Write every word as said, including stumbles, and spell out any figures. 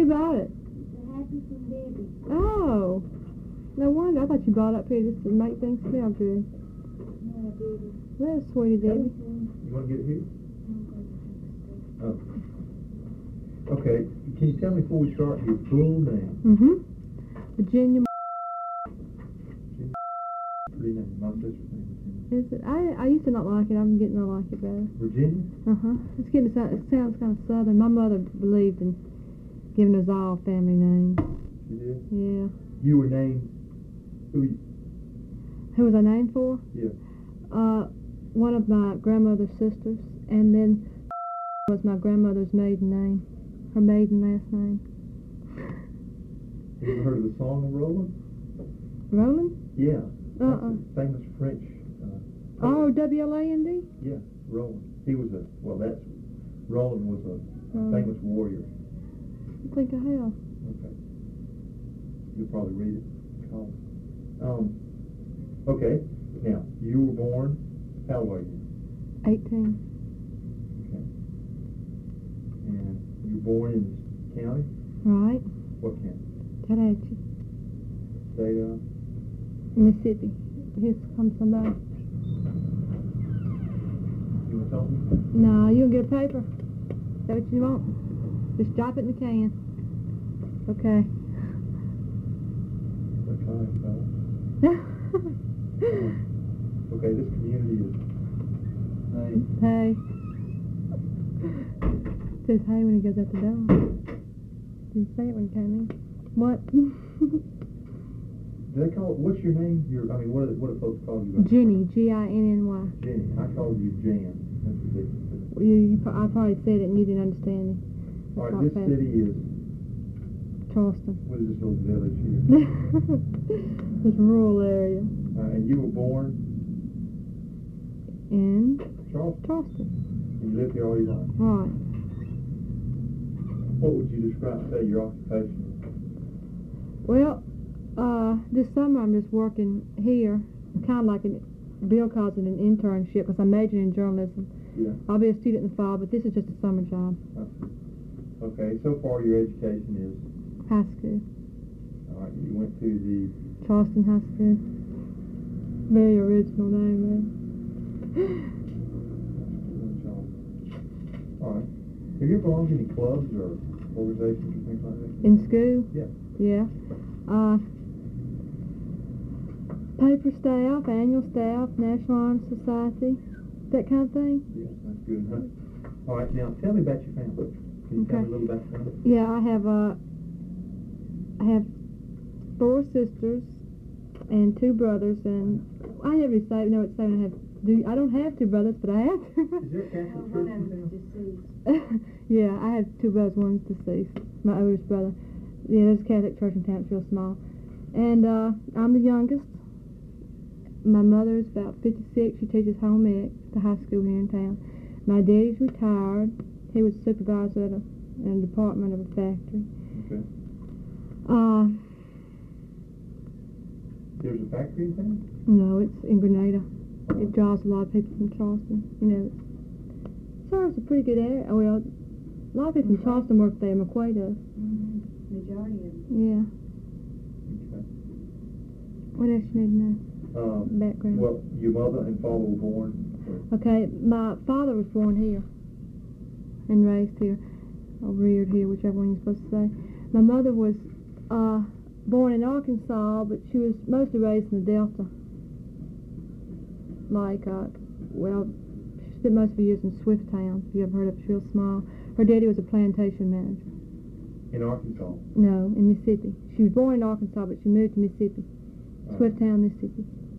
Who bought it? It's a happy from Debbie. Oh. No wonder. I thought you brought it up here just to make things smell good. No, Debbie. That's sweetie, Debbie. You want to get it here? Oh. Okay. Can you tell me before we start your full name? Mm-hmm. Virginia. Pretty name. My sister's name is Is it? I I used to not like it. I'm getting to like it better. Virginia? Uh huh. It's getting to sound, it sounds kind of southern. My mother believed in giving us all family names. She did? Yeah. You were named. Who? You, Who was I named for? yeah. Uh, one of my grandmother's sisters, and then was my grandmother's maiden name, her maiden last name. Have you ever heard of the Song of Roland? Roland? Yeah. That's Uh-uh. a famous French. Uh, Oh, poet. W L A N D? Yeah, Roland. He was a, well, that's, Roland was a, a Roland. famous warrior. I think I have. Okay. You'll probably read it. Call it. Um, okay. Now, you were born, how old are you? eighteen. Okay. And you were born in this county? Right. What county? Tallahatchie. State of? Mississippi. Here comes somebody. You want to tell me? No, you gonna get a paper? Is that what you want? Just drop it in the can. Okay. That's fine, fella. Okay, this community is, hey, Hey. It says hey when he goes out the door. Didn't say it when he came in. What? do they call, what's your name? Your, I mean, what do, what do folks call you? Jenny, G I N N Y. Jenny. I called you Jan. That's the difference. You, you, pro- I probably said it and you didn't understand me. All right, That's this not fair. city is, Charleston. what is this little village here? This rural area. Uh, and you were born In Charleston. Charleston. And you lived here all your life. Right. What would you describe, say, your occupation? Well, uh, this summer I'm just working here, kind of like an, Bill calls it an internship because I'm majoring in journalism. Yeah. I'll be a student in the fall, but this is just a summer job. Okay, so far your education is, High school. all right, you went to the, Charleston High School. Very original name, all right. Have you ever belonged to any clubs or organizations or things like that? there. In school? Yeah. Yeah. Uh, paper staff, annual staff, National Honor Society, that kind of thing. Yeah, that's good enough. All right, now tell me about your family. Can you tell Okay. me a little about your family? Yeah, I have uh, I have four sisters and two brothers, and I never say no. It's saying I have. Do I don't have two brothers, but I have. Is there a Catholic church in town? Deceased. Yeah, I have two brothers. One's deceased. My oldest brother. Yeah, there's a Catholic church in town. It's real small, and uh, I'm the youngest. My mother's about fifty-six. She teaches home ec at the high school here in town. My daddy's retired. He was supervisor at a, in a department of a factory. Okay. Uh, There's a factory in town? no, it's in Grenada. It draws a lot of people from Charleston. You know, Charleston's a pretty good area. Well, a lot of people from Charleston work there. McQuay does. Mm-hmm. Majority of them. Yeah. Okay. What else you need to know? Um, Background. well, your mother and father were born, or, Okay, my father was born here and raised here, or reared here, whichever one you're supposed to say. My mother was uh, born in Arkansas, but she was mostly raised in the Delta. Like, uh, well, she spent most of her years in Swifttown, if you ever heard of it. It's real small. Her daddy was a plantation manager. in Arkansas? No, in Mississippi. She was born in Arkansas, but she moved to Mississippi. Uh, Swifttown, Mississippi.